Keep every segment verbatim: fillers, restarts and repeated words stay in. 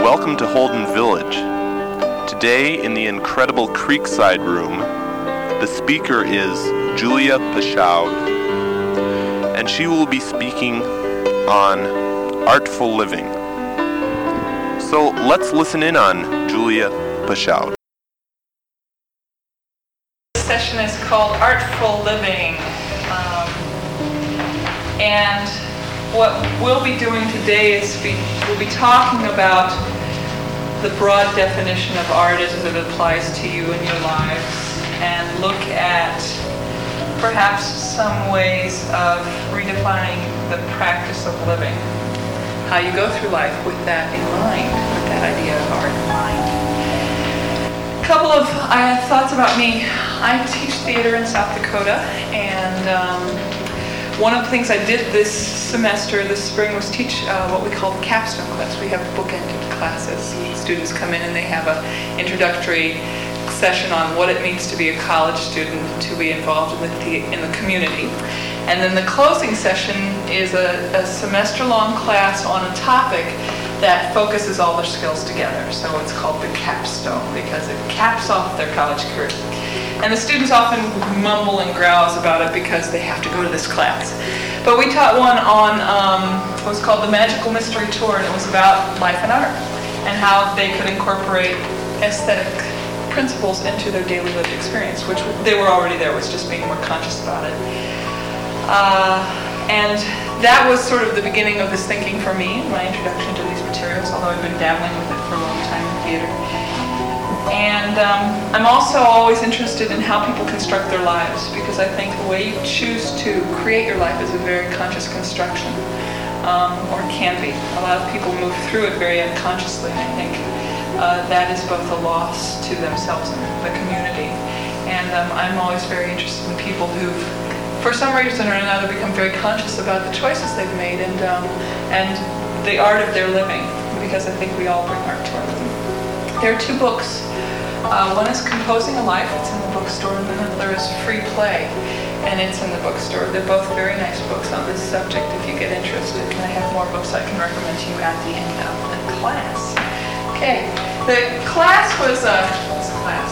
Welcome to Holden Village. Today in the incredible Creekside Room, the speaker is Julia Paschaud, and she will be speaking on artful living. So let's listen in on Julia Paschaud. This session is called Artful Living, um, and what we'll be doing today is be, we'll be talking about the broad definition of art as it applies to you in your lives, and look at perhaps some ways of redefining the practice of living, how you go through life with that in mind, with that idea of art in mind. A couple of uh, thoughts about me. I teach theater in South Dakota, and um, one of the things I did this semester, this spring, was teach uh, what we call the capstone class. We have bookended classes. Students come in and they have an introductory session on what it means to be a college student, to be involved in the, the in the community. And then the closing session is a, a semester-long class on a topic that focuses all their skills together. So it's called the capstone because it caps off their college career. And the students often mumble and grouse about it because they have to go to this class. But we taught one on um, what was called the Magical Mystery Tour, and it was about life and art and how they could incorporate aesthetic principles into their daily lived experience, which they were already there, was just being more conscious about it. Uh, and that was sort of the beginning of this thinking for me, my introduction to these materials, although I've been dabbling with it for a long time in theater. And um, I'm also always interested in how people construct their lives, because I think the way you choose to create your life is a very conscious construction, um, or it can be. A lot of people move through it very unconsciously, and I think uh, that is both a loss to themselves and the community. And um, I'm always very interested in people who've, for some reason or another, become very conscious about the choices they've made and um, and the art of their living, because I think we all bring art to our living. There are two books. Uh, one is Composing a Life, it's in the bookstore, and then the other is Free Play, and it's in the bookstore. They're both very nice books on this subject if you get interested, and I have more books I can recommend to you at the end of the class. Okay, the class was, uh, what's the class?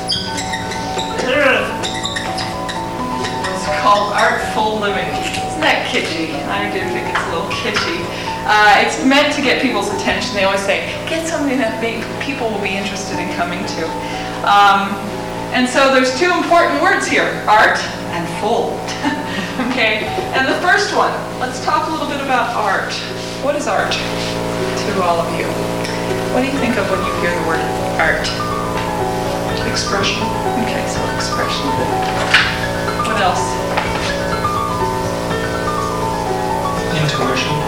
It's called Artful Living. Isn't that kitschy? I do think it's a little kitschy. Uh, it's meant to get people's attention. They always say, get something that make, people will be interested in coming to. Um, and so there's two important words here, art and full. Okay, and the first one, let's talk a little bit about art. What is art to all of you? What do you think of when you hear the word art? Expression. Okay, so expression. What else? Intuition.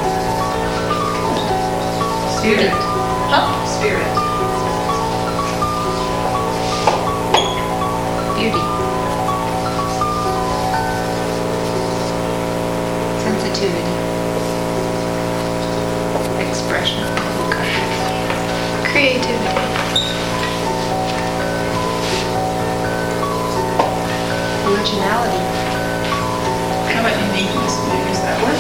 Spirit. Huh? Spirit. Beauty. Sensitivity. Expression. Creativity. Originality. How about uniqueness? Did you use that word?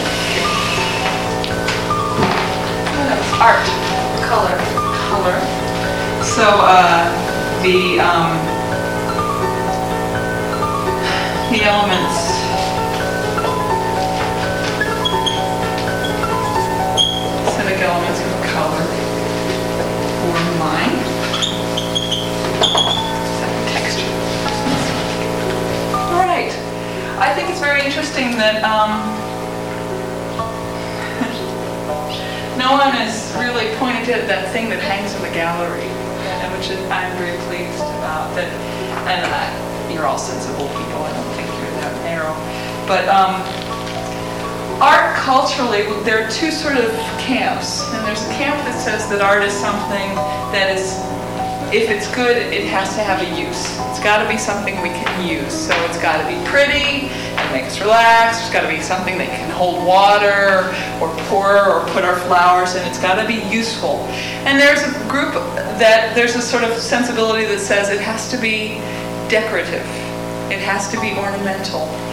Art. Color. Color. So uh, the um, the elements. Specific elements of color or line. Texture. All right. I think it's very interesting that um, no one has really pointed to that thing that hangs in the gallery, and which I'm very pleased about. That, and uh, you're all sensible people. I don't think you're that narrow. But um, art culturally, there are two sort of camps. And there's a camp that says that art is something that is, if it's good, it has to have a use. It's got to be something we can use. So it's got to be pretty and make us relax. There's got to be something that can hold water or pour or put our flowers in. It's got to be useful. And there's a group that, there's a sort of sensibility that says it has to be decorative. It has to be ornamental.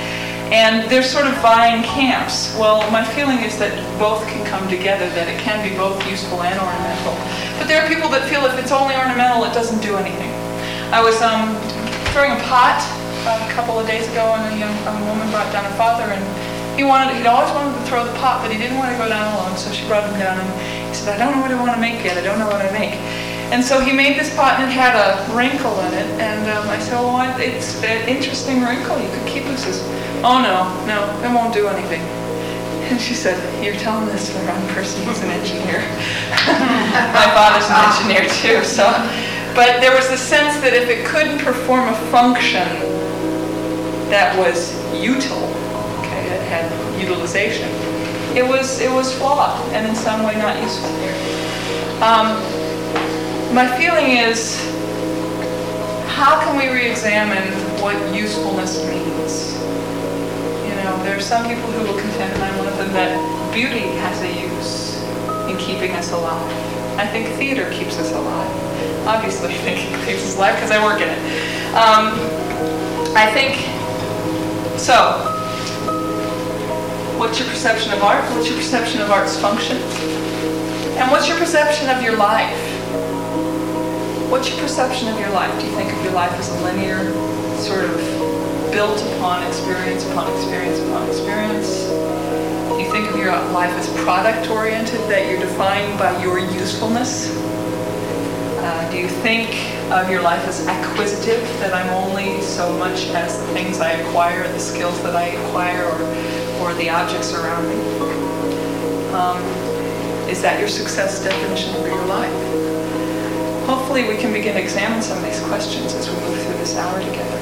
And they're sort of vying camps. Well, my feeling is that both can come together, that it can be both useful and ornamental. But there are people that feel if it's only ornamental, it doesn't do anything. I was um, throwing a pot a couple of days ago, and a young a woman brought down her father, and he wanted, he'd always wanted to throw the pot, but he didn't want to go down alone, so she brought him down, and he said, I don't know what I want to make yet, I don't know what I make. And so he made this pot, and it had a wrinkle in it, and um, I said, well, it's an interesting wrinkle, you could keep it. He says, oh no, no, it won't do anything. And she said, you're telling this to the wrong person, he's an engineer. My father's an engineer too, so. But there was the sense that if it couldn't perform a function that was util, okay, it had utilization, it was it was flawed and in some way not useful. Um, my feeling is, how can we re-examine what usefulness means? You know, there are some people who will contend, and I'm one of them, that beauty has a use in keeping us alive. I think theater keeps us alive. Obviously, I think it keeps us alive because I work in it. Um, I think, so, what's your perception of art? What's your perception of art's function? And what's your perception of your life? What's your perception of your life? Do you think of your life as a linear, sort of built upon experience, upon experience, upon experience? Do you think of your life as product-oriented, that you're defined by your usefulness? Uh, do you think of your life as acquisitive, that I'm only so much as the things I acquire, the skills that I acquire, or, or the objects around me? Um, is that your success definition for your life? Hopefully we can begin to examine some of these questions as we move through this hour together.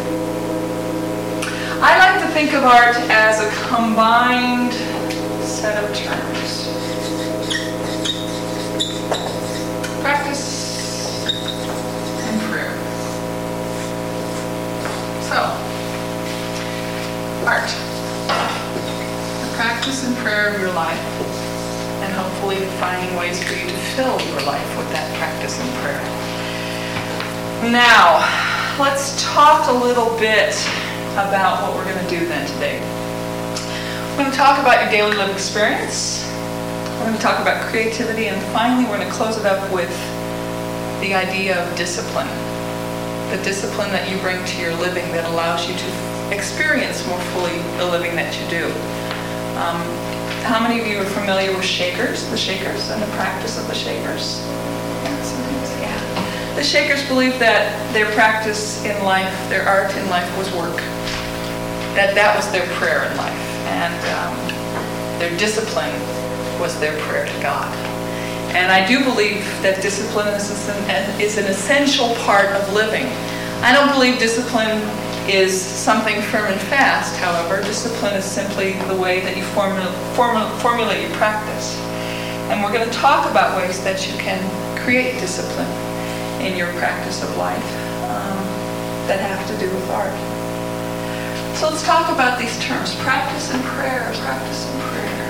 I like to think of art as a combined set of terms. Practice and prayer. So, art. The practice and prayer of your life, and hopefully finding ways for you to fill your life with that practice and prayer. Now, let's talk a little bit about what we're going to do then today. We're going to talk about your daily lived experience. We're going to talk about creativity, and finally we're going to close it up with the idea of discipline. The discipline that you bring to your living that allows you to experience more fully the living that you do. Um, how many of you are familiar with Shakers, the Shakers, and the practice of the Shakers? Yeah, sometimes, yeah. The Shakers believed that their practice in life, their art in life was work. That that was their prayer in life. And um, their discipline was their prayer to God. And I do believe that discipline is an, is an essential part of living. I don't believe discipline is something firm and fast, however. Discipline is simply the way that you formula, formula, formulate your practice. And we're going to talk about ways that you can create discipline in your practice of life um, that have to do with art. So let's talk about these terms, practice and prayer, practice and prayer.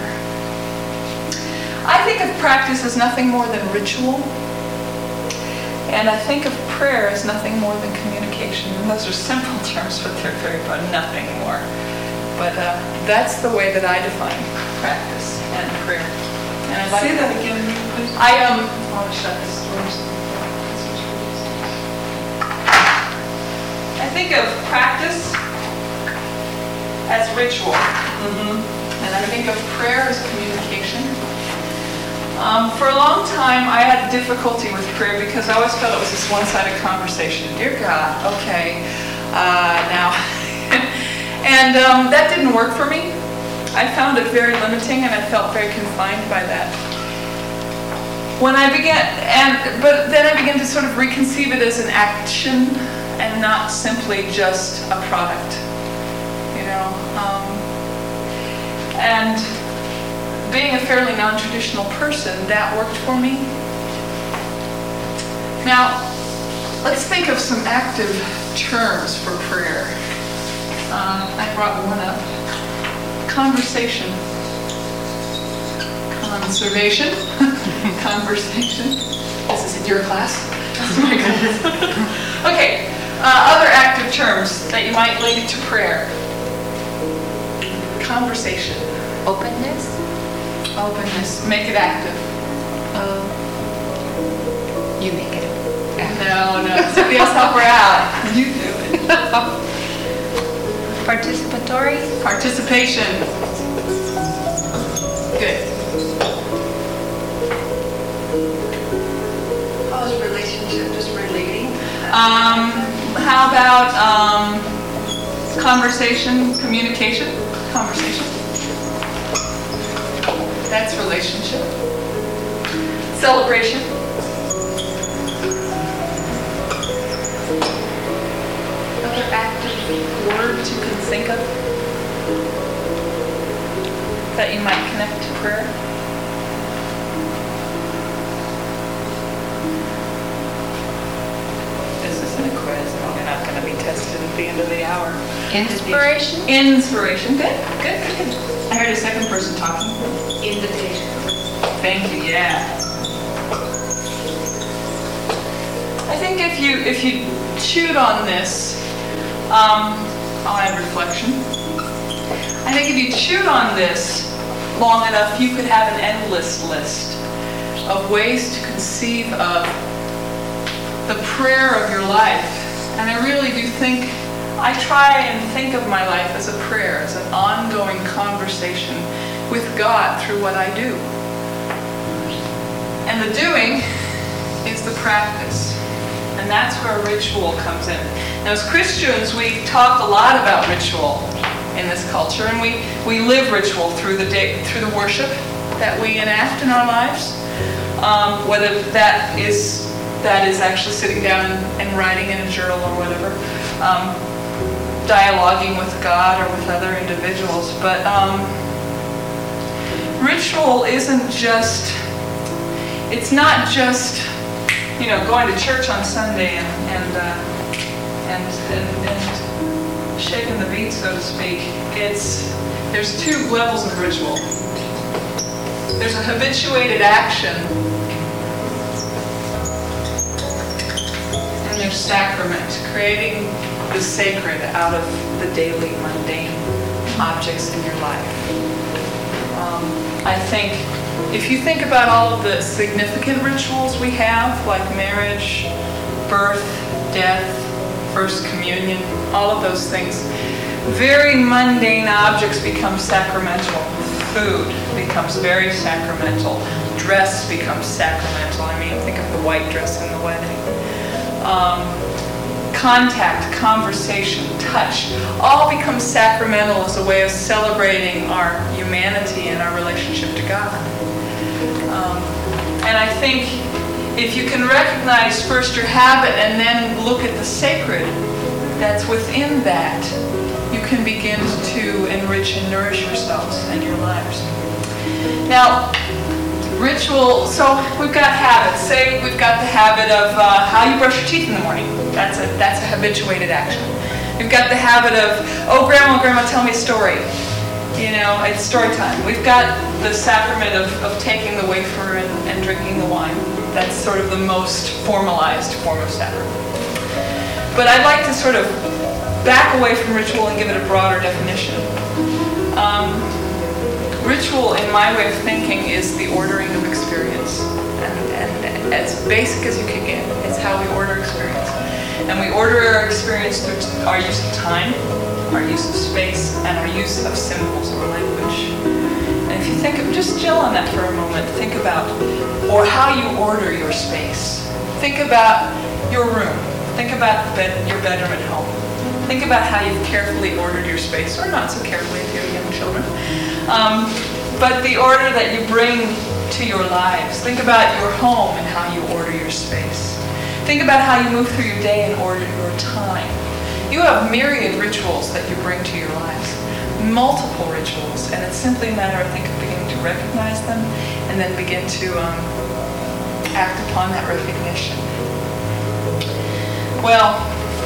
I think of practice as nothing more than ritual, and I think of prayer as nothing more than communication. And those are simple terms, but they're very much nothing more. But uh, that's the way that I define practice and prayer. And I'd like Say to, that again, please. I um, I want to shut this door. I think of practice as ritual, mm-hmm. and I think of prayer as communication. Um, for a long time, I had difficulty with prayer because I always felt it was this one-sided conversation. Dear God, okay, uh, now. and um, that didn't work for me. I found it very limiting, and I felt very confined by that. When I began, and but then I began to sort of reconceive it as an action and not simply just a product, you know. Um, and being a fairly non-traditional person, that worked for me. Now, let's think of some active terms for prayer. Uh, I brought one up. Conversation. Conservation. Conversation. Is this in your class? Oh my goodness. Okay, uh, other active terms that you might link to prayer. conversation. Openness. Openness. Make it active. Oh. You make it. No, no. Somebody else help her out. You do it. Participatory. Participation. Good. How is relationship just relating? Um, how about um, conversation, communication, conversation? That's relationship. Celebration. Other active words you can think of that you might connect to prayer? This isn't a quiz, and we're not going to be tested at the end of the hour. Inspiration. Inspiration. Good, good, good, good. I heard a second person talking. Invitation. Thank you, yeah. I think if you if you chewed on this, um, I'll add reflection. I think if you chewed on this long enough, you could have an endless list of ways to conceive of the prayer of your life. And I really do think, I try and think of my life as a prayer, as an ongoing conversation with God through what I do. And the doing is the practice. And that's where ritual comes in. Now, as Christians, we talk a lot about ritual in this culture, and we, we live ritual through the day, through the worship that we enact in our lives. Um, whether that is that is actually sitting down and, and writing in a journal or whatever, um, dialoguing with God or with other individuals. But um, ritual isn't just, it's not just, you know, going to church on Sunday and and uh, and, and and shaking the beat, so to speak. It's there's two levels of ritual. There's a habituated action, and there's sacrament, creating the sacred out of the daily mundane objects in your life. Um, I think if you think about all of the significant rituals we have, like marriage, birth, death, First Communion, all of those things, very mundane objects become sacramental. Food becomes very sacramental. Dress becomes sacramental. I mean, think of the white dress in the wedding. Um, contact, conversation, touch, all becomes sacramental as a way of celebrating our humanity and our relationship to God. Um, and I think if you can recognize first your habit and then look at the sacred that's within that, you can begin to enrich and nourish yourselves and your lives. Now, ritual, so we've got habits. Say we've got the habit of uh, how you brush your teeth in the morning. That's a, that's a habituated action. We've got the habit of, oh, grandma, grandma, tell me a story. You know, it's story time. We've got the sacrament of, of taking the wafer and, and drinking the wine. That's sort of the most formalized form of sacrament. But I'd like to sort of back away from ritual and give it a broader definition. Um, ritual, in my way of thinking, is the ordering of experience. And, and as basic as you can get, it's how we order experience. And we order our experience through our use of time, our use of space, and our use of symbols or language. And if you think of, just chill on that for a moment, think about, or how you order your space. Think about your room. Think about the bed, your bedroom at home. Think about how you've carefully ordered your space, or not so carefully if you have young children. Um, but the order that you bring to your lives. Think about your home and how you order your space. Think about how you move through your day and order your time. You have myriad rituals that you bring to your lives, multiple rituals, and it's simply a matter, I think, of beginning to recognize them and then begin to um, act upon that recognition. Well,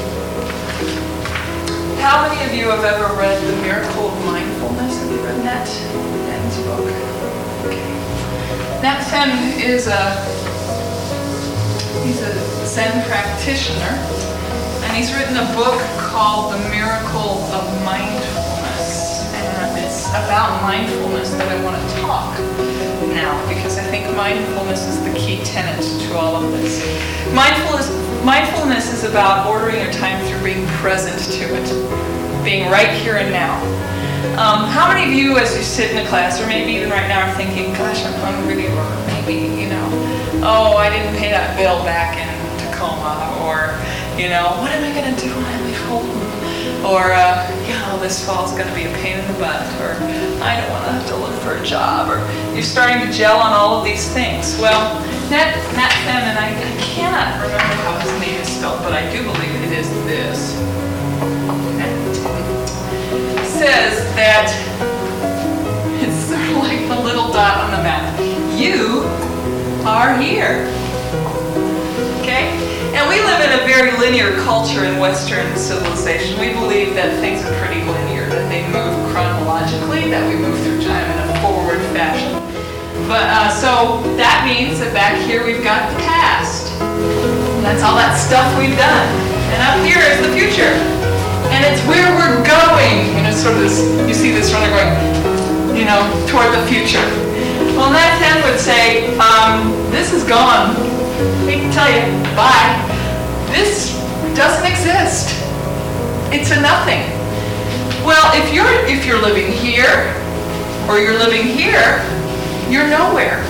how many of you have ever read The Miracle of Mindfulness? Have you read Nat Fenn's book? Okay. Nat Fenn is a he's a Zen practitioner, and he's written a book called The Miracle of Mindfulness, and it's about mindfulness that I want to talk now, because I think mindfulness is the key tenet to all of this. Mindfulness, mindfulness is about ordering your time through being present to it, being right here and now. Um, how many of you, as you sit in a class, or maybe even right now, are thinking, gosh, I'm hungry, or maybe, you know, oh, I didn't pay that bill back in Tacoma, or, you know, what am I going to do when I leave home? Or, uh, you know, this fall's going to be a pain in the butt, or I don't want to have to look for a job, or you're starting to gel on all of these things. Well, Nat, Nat Fenn, and I, I cannot remember how his name is spelled, but I do believe it is this, says that it's sort of like the little dot on the map. You are here. Okay? And we live in a very linear culture in Western civilization. We believe that things are pretty linear, that they move chronologically, that we move through time in a forward fashion. But uh, so that means that back here we've got the past. And that's all that stuff we've done. And up here is the future. And it's where we're going. You know, sort of this, you see this runner going, you know, toward the future. Well, Nat Fenn would say, um, this is gone. I can tell you, bye. This doesn't exist. It's a nothing. Well, if you're if you're living here, or you're living here, you're nowhere.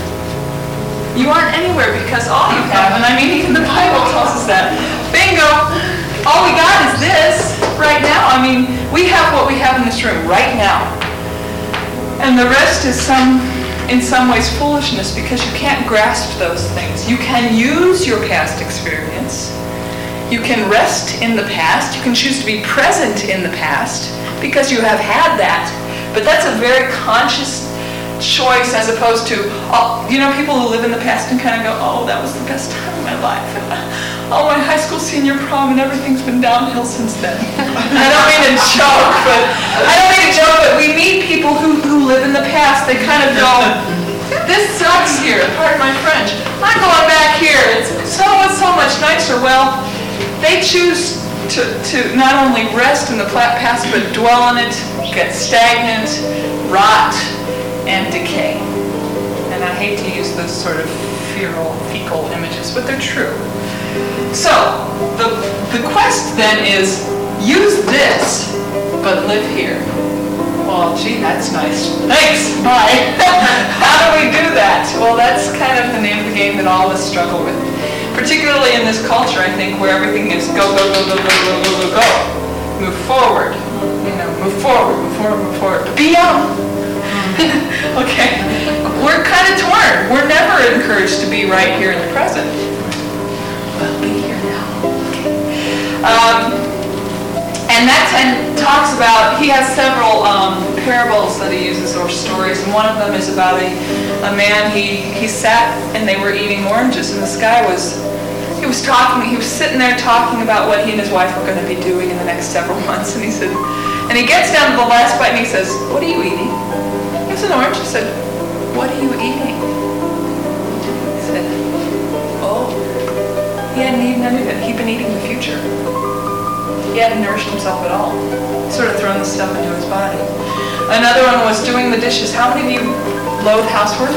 You aren't anywhere, because all you have, and I mean even the Bible tells us that. Bingo! All we got is this right now. I mean, we have what we have in this room right now. And the rest is some, in some ways, foolishness, because you can't grasp those things. You can use your past experience. You can rest in the past. You can choose to be present in the past, because you have had that. But that's a very conscious choice, as opposed to, oh, you know, people who live in the past and kind of go, oh, that was the best time of my life. Oh, my high school senior prom, and everything's been downhill since then. I don't mean to joke, but I don't mean to joke, but we meet people who, who live in the past. They kind of go, this sucks here, pardon my French. I'm going back here. It's so it's so much nicer. Well, they choose to, to not only rest in the past, but dwell in it, get stagnant, rot, and decay. And I hate to use those sort of feral, fecal images, but they're true. So, the, the quest then is, use this, but live here. Well, gee, that's nice. Thanks, bye. How do we do that? Well, that's kind of the name of the game that all of us struggle with. Particularly in this culture, I think, where everything is go, go, go, go, go, go, go, go, go. Move forward. You know, move forward, move forward, move forward. But be young. Okay? We're kind of torn. We're never encouraged to be right here in the present. Well, be here now. Okay. Um, and that ten talks about, he has several um, parables that he uses, or stories, and one of them is about a, a man, he, he sat and they were eating oranges, and this guy was, he was talking, he was sitting there talking about what he and his wife were going to be doing in the next several months, and he said, and he gets down to the last bite and he says, what are you eating? He was an orange. He said, what are you eating? He said, oh, he hadn't eaten anything. He'd been eating the future. He hadn't nourished himself at all. Sort of thrown the stuff into his body. Another one was doing the dishes. How many of you loathe housework?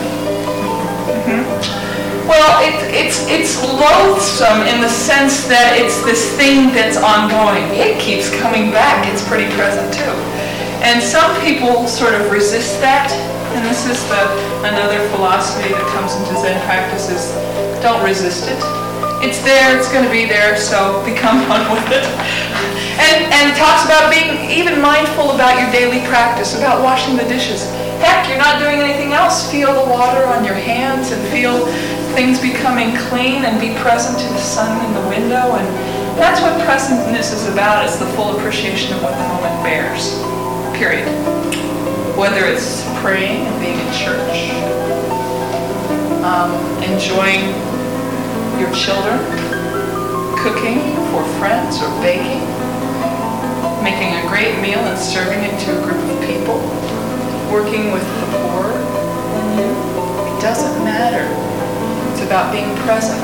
Mm-hmm. Well, it, it's it's loathsome in the sense that it's this thing that's ongoing. It keeps coming back. It's pretty present too. And some people sort of resist that. And this is the another philosophy that comes into Zen practices. Don't resist it. It's there, it's going to be there, so become one with it. And, and it talks about being even mindful about your daily practice, about washing the dishes. Heck, you're not doing anything else. Feel the water on your hands and feel things becoming clean, and be present to the sun in the window. And that's what presentness is about. It's the full appreciation of what the moment bears, period. Whether it's praying and being in church, um, enjoying your children, cooking for friends or baking, making a great meal and serving it to a group of people, working with the poor in you. It doesn't matter. It's about being present.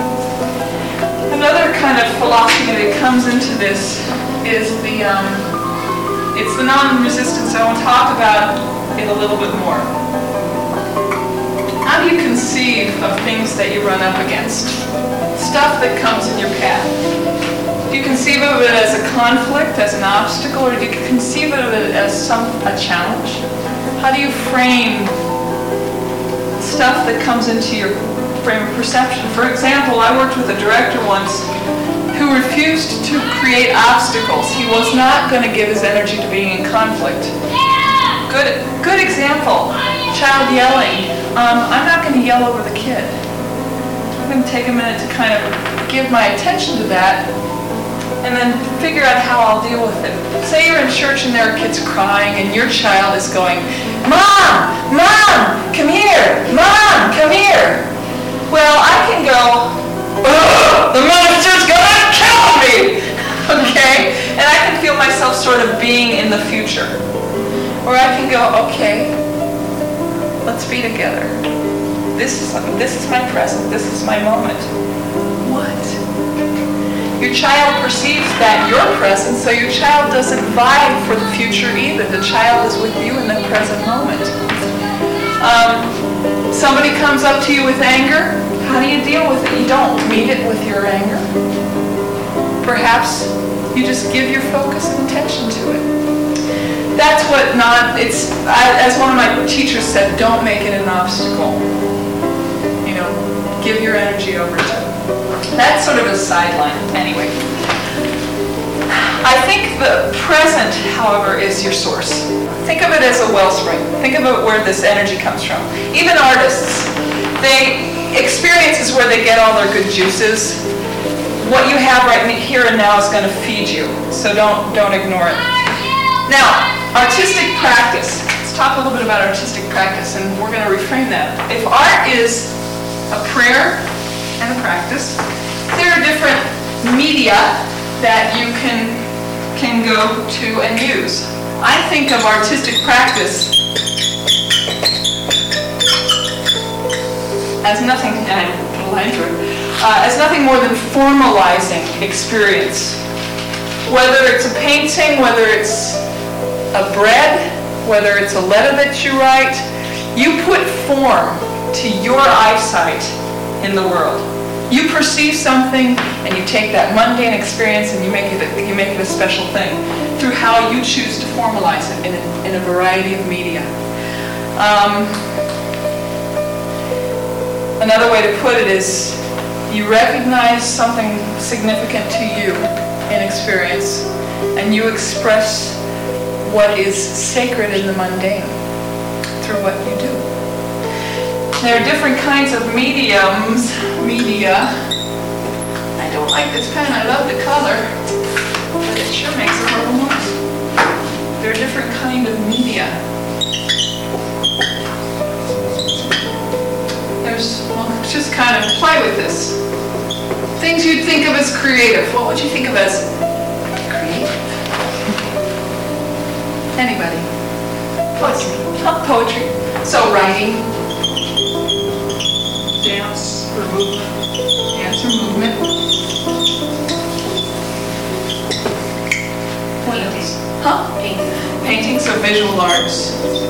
Another kind of philosophy that comes into this is the um, It's the non-resistance. I want to talk about it a little bit more. How do you conceive of things that you run up against? Stuff that comes in your path. Do you conceive of it as a conflict, as an obstacle, or do you conceive of it as some a challenge? How do you frame stuff that comes into your frame of perception? For example, I worked with a director once who refused to create obstacles. He was not going to give his energy to being in conflict. Good, good example. Child yelling. Um, I'm not going to yell over the kid. I'm going to take a minute to kind of give my attention to that and then figure out how I'll deal with it. Say you're in church and there are kids crying and your child is going, Mom! Mom! Come here! Mom! Come here! Well, I can go, the minister's gonna kill me! Okay? And I can feel myself sort of being in the future. Or I can go, okay, let's be together. This is, this is my present. This is my moment. What? Your child perceives that you're present, so your child doesn't vibe for the future either. The child is with you in the present moment. Um, somebody comes up to you with anger. How do you deal with it? You don't meet it with your anger. Perhaps you just give your focus and attention to it. That's what not, it's, as one of my teachers said, don't make it an obstacle. You know, give your energy over to it. That's sort of a sideline, anyway. I think the present, however, is your source. Think of it as a wellspring. Think of it where this energy comes from. Even artists, they experiences where they get all their good juices. What you have right here and now is going to feed you, so don't don't ignore it. Now, artistic practice. Let's talk a little bit about artistic practice, and we're going to reframe that. If art is a prayer and a practice, there are different media that you can can go to and use. I think of artistic practice as nothing, and I put a line through it, uh, as nothing more than formalizing experience. Whether it's a painting, whether it's a bread, whether it's a letter that you write, you put form to your eyesight in the world. You perceive something, and you take that mundane experience and you make it a, you make it a special thing through how you choose to formalize it in a, in a variety of media. Um, Another way to put it is you recognize something significant to you in experience, and you express what is sacred in the mundane through what you do. There are different kinds of mediums, media. I don't like this pen, I love the color, but it sure makes a horrible noise. There are different kinds of media. There's, well, just kind of play with this. Things you'd think of as creative. What would you think of as creative? Anybody? Poetry. Oh, poetry. So writing. Dance or movement. Dance or movement. What else? Huh? Painting. Painting, so visual arts.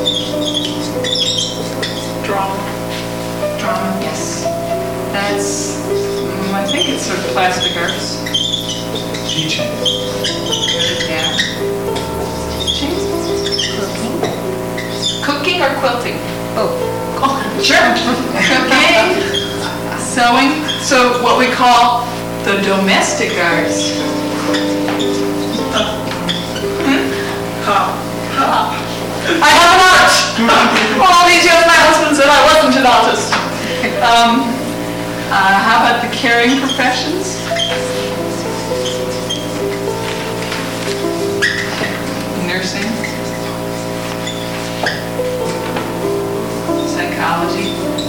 Drama. Drama, yes. That's, um, I think it's sort of plastic arts. Teaching. Yeah. Teaching? Cooking. Cooking or quilting? Oh. Sure. Cooking. Sewing. So what we call the domestic arts. Hmm? Huh. Huh. I have an art! All these years my husband said I wasn't an artist. Um, uh, how about the caring professions? Nursing. Psychology.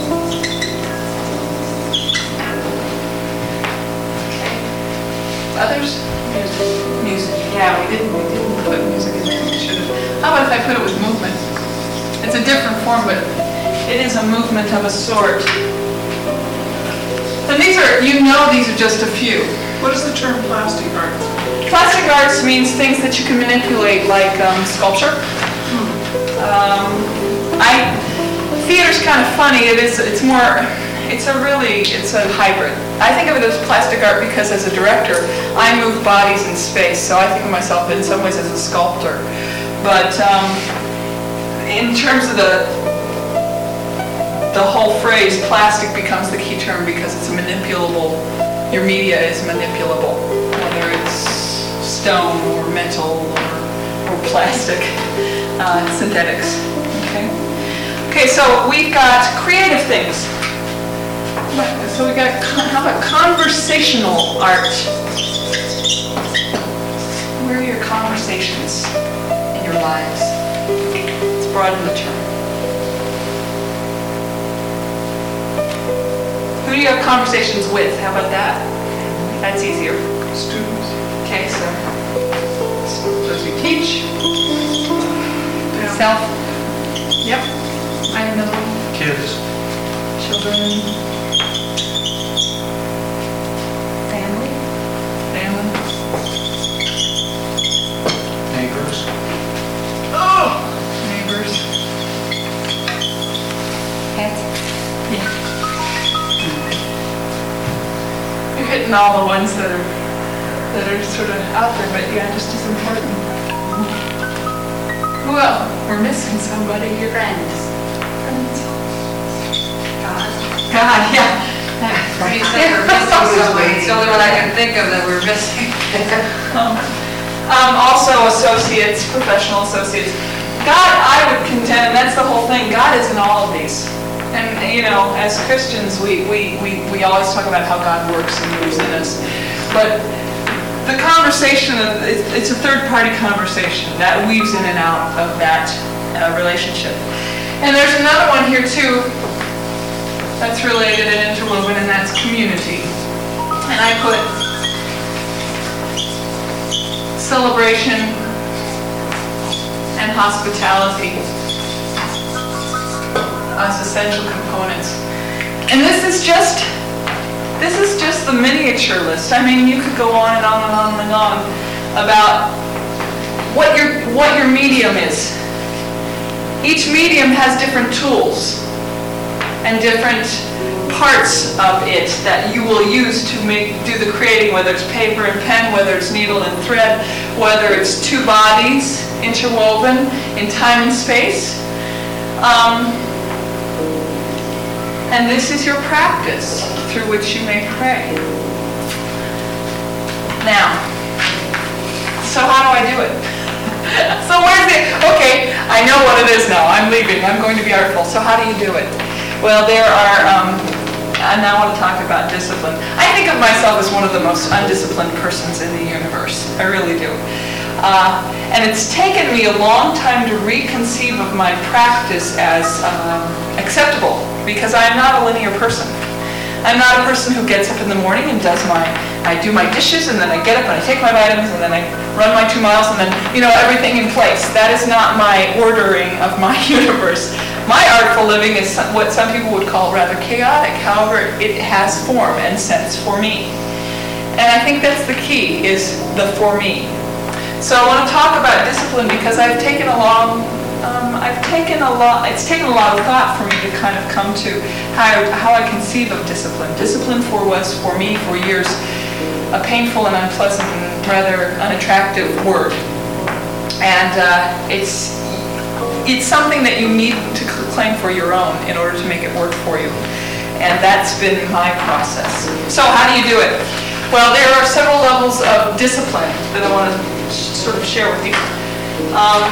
Okay. Others? Music. Music. Yeah, we didn't, we didn't put music in there. We should have. How about if I put it with movement? It's a different form, but it is a movement of a sort. And these are, you know, these are just a few. What is the term plastic art? Plastic arts means things that you can manipulate, like um, sculpture. Um, I theater's kind of funny. It is. It's more. It's a really. It's a hybrid. I think of it as plastic art because, as a director, I move bodies in space. So I think of myself in some ways as a sculptor. But um, in terms of the the whole phrase, plastic becomes the key term because it's manipulable. Your media is manipulable, whether it's stone or metal or, or plastic, uh, synthetics. Okay. Okay. So we've got creative things. So we got how about conversational art? Where are your conversations in your lives? Let's broaden the term. Who do you have conversations with? How about that? That's easier. Students. Okay, so those you teach. Yeah. Self. Yep. I know. Kids. Children. Family. Family. Neighbors. Oh! Neighbors. Pets. Yeah. You're hitting all the ones that are that are sort of out there, but yeah, just as important. Who else? We're missing somebody. Your Friends. friends. God. God, yeah. When you say we're missing somebody, it's the only one I can think of that we're missing. Um, um, also associates, professional associates. God, I would contend, and that's the whole thing, God is in all of these. And, you know, as Christians, we, we, we, we always talk about how God works and moves in us. But the conversation, of, it- it's a third-party conversation that weaves in and out of that uh, relationship. And there's another one here, too, that's related and interwoven, and that's community. And I put celebration and hospitality as essential components. And this is just, this is just the miniature list. I mean, you could go on and on and on and on about what your, what your medium is. Each medium has different tools and different parts of it that you will use to make, do the creating, whether it's paper and pen, whether it's needle and thread, whether it's two bodies interwoven in time and space. Um, And this is your practice through which you may pray. Now, so how do I do it? So where's it? Okay, I know what it is now. I'm leaving. I'm going to be artful. So how do you do it? Well, there are, um, I now want to talk about discipline. I think of myself as one of the most undisciplined persons in the universe. I really do. Uh, and it's taken me a long time to reconceive of my practice as um, acceptable, because I am not a linear person. I'm not a person who gets up in the morning and does my, I do my dishes, and then I get up and I take my vitamins, and then I run my two miles, and then, you know, everything in place. That is not my ordering of my universe. My artful living is some, what some people would call rather chaotic. However, it has form and sense for me. And I think that's the key, is the for me. So I want to talk about discipline because I've taken a long, um, I've taken a lot, it's taken a lot of thought for me to kind of come to how, how I conceive of discipline. Discipline for was, for me, for years, a painful and unpleasant and rather unattractive word. And uh, it's, it's something that you need to claim for your own in order to make it work for you. And that's been my process. So how do you do it? Well, there are several levels of discipline that I want to sort of share with you. Um,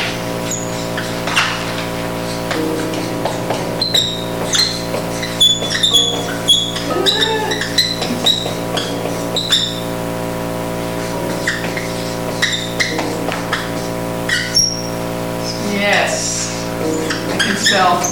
yes, I can spell.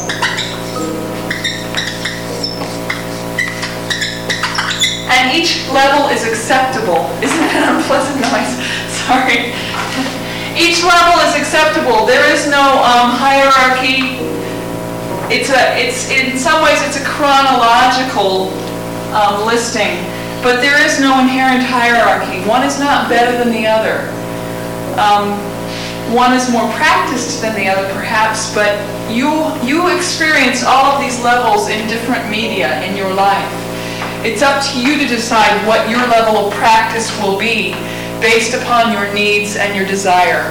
And each level is acceptable. Isn't that an unpleasant noise? Sorry. Each level is acceptable. There is no um, hierarchy. It's a, it's in some ways it's a chronological um, listing But there is no inherent hierarchy. One is not better than the other. Um, one is more practiced than the other, perhaps, but you, you experience all of these levels in different media in your life. It's up to you to decide what your level of practice will be based upon your needs and your desire.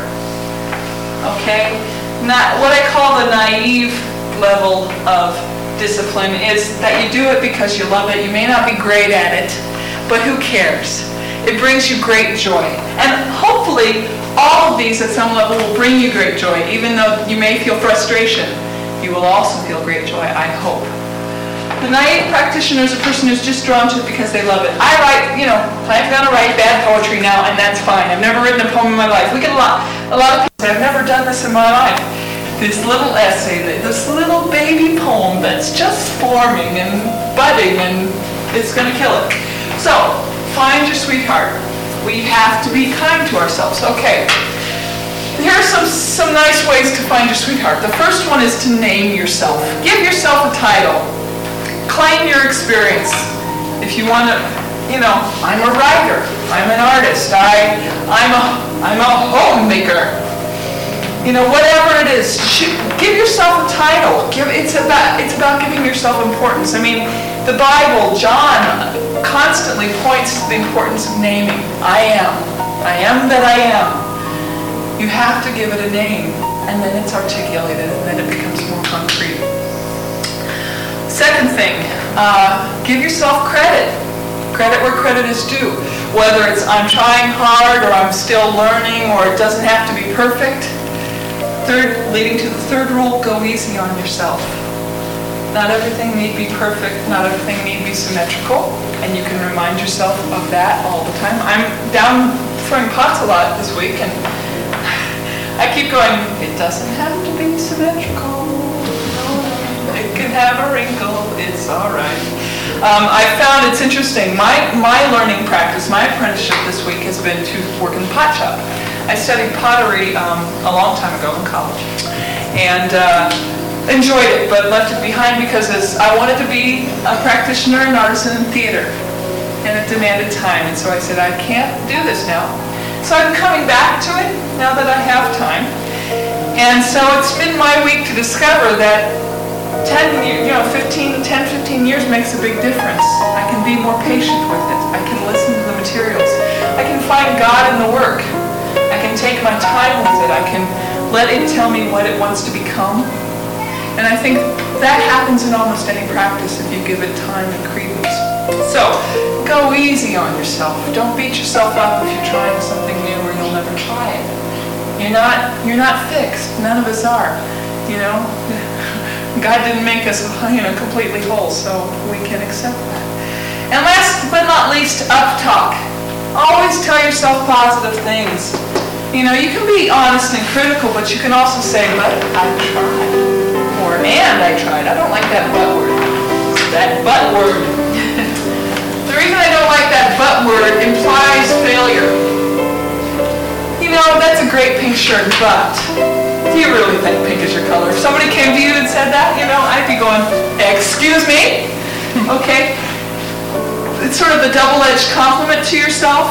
Okay? Not, what I call the naive level of discipline is that you do it because you love it. You may not be great at it, but who cares? It brings you great joy. And hopefully, all of these at some level will bring you great joy. Even though you may feel frustration, you will also feel great joy, I hope. The naive practitioner is a person who's just drawn to it because they love it. I write, you know, I'm going to write bad poetry now, and that's fine. I've never written a poem in my life. We get a lot, a lot of people say, I've never done this in my life. This little essay, this little baby poem that's just forming and budding, and it's going to kill it. So, find your sweetheart. We have to be kind to ourselves. Okay. Here are some, some nice ways to find your sweetheart. The first one is to name yourself. Give yourself a title. Claim your experience. If you want to, you know, I'm a writer. I'm an artist. I, I'm a, I'm a homemaker. You know, whatever it is, give yourself a title. Give, it's about, it's about giving yourself importance. I mean, the Bible, John, constantly points to the importance of naming. I am. I am that I am. You have to give it a name, and then it's articulated, and then it becomes more concrete. Second thing, uh, give yourself credit. Credit where credit is due. Whether it's I'm trying hard, or I'm still learning, or it doesn't have to be perfect. Third, leading to the third rule, go easy on yourself. Not everything need be perfect, not everything need be symmetrical, and you can remind yourself of that all the time. I'm down throwing pots a lot this week, and I keep going, it doesn't have to be symmetrical. It can have a wrinkle, it's all right. Um, I found it's interesting, my, my learning practice, my apprenticeship this week has been to work in the pot shop. I studied pottery um, a long time ago in college, and uh, enjoyed it, but left it behind because as I wanted to be a practitioner and artisan in theater, and it demanded time, and so I said, I can't do this now. So I'm coming back to it now that I have time, and so it's been my week to discover that ten, you know, fifteen, ten, fifteen years makes a big difference. I can be more patient with it. I can listen to the materials. I can find God in the work. I can take my time with it. I can let it tell me what it wants to become. And I think that happens in almost any practice if you give it time and credence. So, go easy on yourself. Don't beat yourself up if you're trying something new or you'll never try it. You're not, you're not fixed. None of us are. You know? God didn't make us, you know, completely whole, so we can accept that. And last but not least, up talk. Always tell yourself positive things. You know, you can be honest and critical, but you can also say, but I tried. Or, and I tried. I don't like that but word. That but word. The reason I don't like that but word implies failure. You know, that's a great pink shirt, but do you really think pink is your color? If somebody came to you and said that, you know, I'd be going, excuse me? Okay? It's sort of the double-edged compliment to yourself.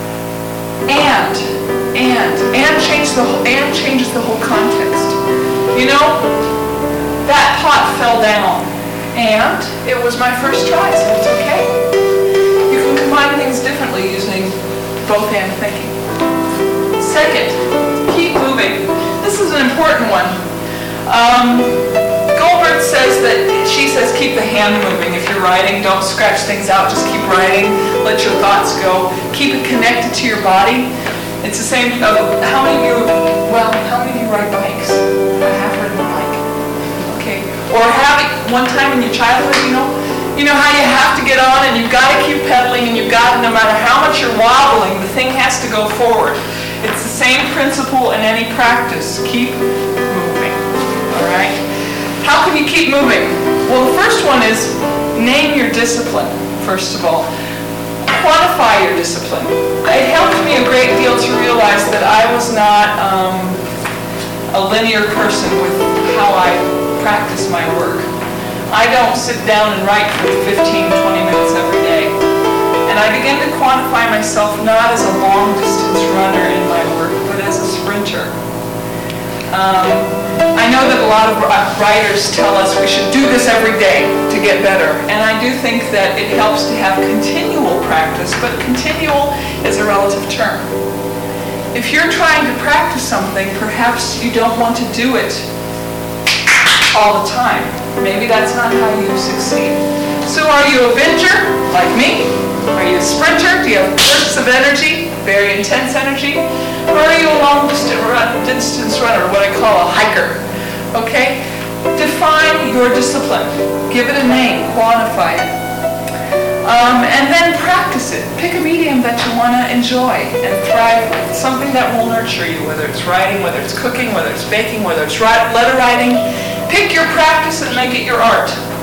And, and, and change the whole, and changes the whole context. You know, that pot fell down, and it was my first try, so it's okay. You can combine things differently using both and thinking. Second, keep moving. This is an important one. Um, Goldberg says that, she says keep the hand moving. If you're writing, don't scratch things out, just keep writing, let your thoughts go. Keep it connected to your body. It's the same, uh, how many of you, well, how many of you ride bikes? I have ridden a bike. Okay. Or having, one time in your childhood, you know, you know how you have to get on and you've got to keep pedaling and you've got to, no matter how much you're wobbling, the thing has to go forward. It's the same principle in any practice. Keep moving. All right? How can you keep moving? Well, the first one is name your discipline, first of all. Quantify your discipline. It helped me a great deal to realize that I was not um, a linear person with how I practice my work. I don't sit down and write for fifteen, twenty minutes every day. And I I begin to quantify myself not as a long-distance runner in my work, but as a sprinter. Um, I know that a lot of writers tell us we should do this every day to get better, and I do think that it helps to have continual practice, but continual is a relative term. If you're trying to practice something, perhaps you don't want to do it all the time. Maybe that's not how you succeed. So are you a binger, like me? Are you a sprinter? Do you have bursts of energy, very intense energy? Or are you a long distance runner, what I call a hiker? Okay? Define your discipline. Give it a name, quantify it. Um, and then practice it. Pick a medium that you want to enjoy and thrive with, something that will nurture you, whether it's writing, whether it's cooking, whether it's baking, whether it's letter writing. Pick your practice and make it your art.